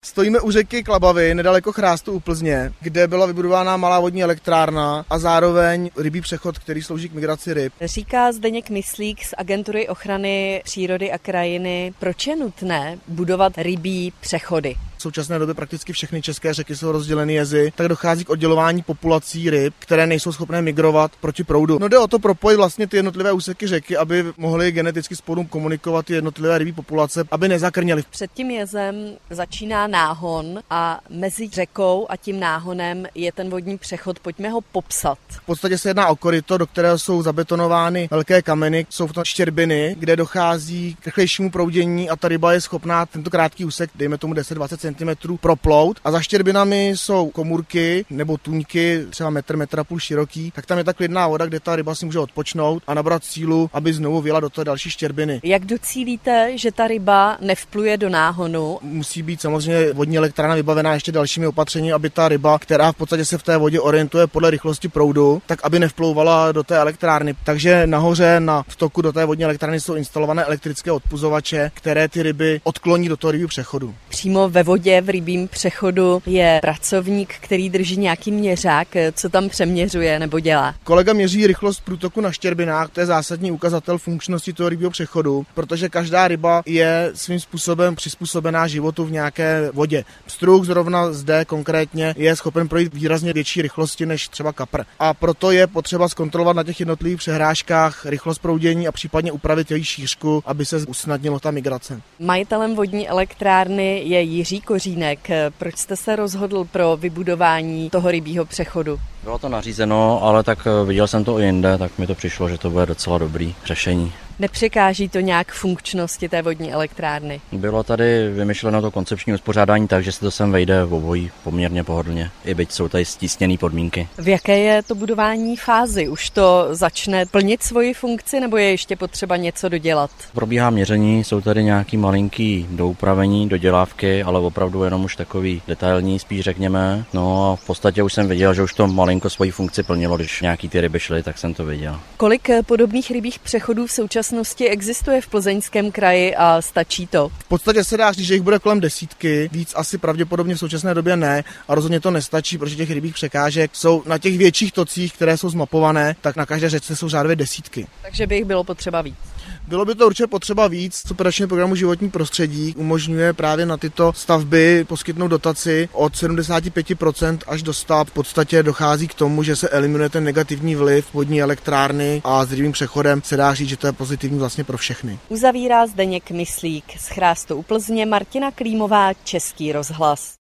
Stojíme u řeky Klabavy, nedaleko Chrástu u Plzně, kde byla vybudována malá vodní elektrárna a zároveň rybí přechod, který slouží k migraci ryb. Říká Zdeněk Myslík z Agentury ochrany přírody a krajiny, proč je nutné budovat rybí přechody. V současné době prakticky všechny české řeky jsou rozděleny jezy, tak dochází k oddělování populací ryb, které nejsou schopné migrovat proti proudu. No jde o to propojit vlastně ty jednotlivé úseky řeky, aby mohly geneticky spolu komunikovat ty jednotlivé rybí populace, aby nezakrněly. Před tím jezem začíná náhon a mezi řekou a tím náhonem je ten vodní přechod. Pojďme ho popsat. V podstatě se jedná o koryto, do kterého jsou zabetonovány velké kameny, jsou to štěrbiny, kde dochází k rychlejšímu proudění a ta ryba je schopná tento krátký úsek, dejme tomu 10-20 cm, proplout. A za štěrbinami jsou komůrky nebo tuňky, třeba metr a půl široký, tak tam je ta klidná voda, kde ta ryba si může odpočnout a nabrat sílu, aby znovu vyjela do té další štěrbiny. Jak docílíte, že ta ryba nevpluje do náhonu? Musí být samozřejmě vodní elektrárna vybavená ještě dalšími opatřeními, aby ta ryba, která v podstatě se v té vodě orientuje podle rychlosti proudu, tak aby nevplouvala do té elektrárny. Takže nahoře na vtoku do té vodní elektrárny jsou instalované elektrické odpuzovače, které ty ryby odkloní do toho rybího přechodu. Přímo ve vodě v rybím přechodu je pracovník, který drží nějaký měřák, co tam přeměřuje nebo dělá. Kolega měří rychlost průtoku na štěrbinách, to je zásadní ukazatel funkčnosti toho rybího přechodu, protože každá ryba je svým způsobem přizpůsobená životu v nějaké vodě. Pstruh zrovna zde konkrétně je schopen projít výrazně větší rychlosti než třeba kapr. A proto je potřeba zkontrolovat na těch jednotlivých přehrážkách rychlost proudění a případně upravit její šířku, aby se usnadnilo ta migrace. Majitelem vodní elektrárny je Jiří Kořínek. Proč jste se rozhodl pro vybudování toho rybího přechodu? Bylo to nařízeno, ale tak viděl jsem to i jinde, tak mi to přišlo, že to bude docela dobrý řešení. Nepřekáží to nějak funkčnosti té vodní elektrárny? Bylo tady vymyšleno to koncepční uspořádání tak, že se to sem vejde v obojí poměrně pohodlně, i byť jsou tady stísněné podmínky. V jaké je to budování fázi? Už to začne plnit svoji funkci nebo je ještě potřeba něco dodělat? Probíhá měření, jsou tady nějaký malinký doupravení, dodělávky, ale opravdu jenom už takový detailní spíš řekněme. No a v podstatě už jsem viděl, že už to malinko svoji funkci plnilo, když nějaký ty ryby šly, tak jsem to viděl. Kolik podobných rybích přechodů v současnosti existuje v Plzeňském kraji a stačí to? V podstatě se dá říct, že jich bude kolem desítky, víc asi pravděpodobně v současné době ne a rozhodně to nestačí, protože těch rybích překážek jsou na těch větších tocích, které jsou zmapované, tak na každé řece jsou řádově desítky. Takže by jich bylo potřeba víc. Bylo by to určitě potřeba víc. Operačního programu Životní prostředí umožňuje právě na tyto stavby poskytnout dotaci od 75% až do 100%. V podstatě dochází k tomu, že se eliminuje ten negativní vliv vodní elektrárny a s rybím přechodem se dá říct, že to je pozitivní vlastně pro všechny. Uzavírá Zdeněk Myslík z Chrástu u Plzně, Martina Klímová, Český rozhlas.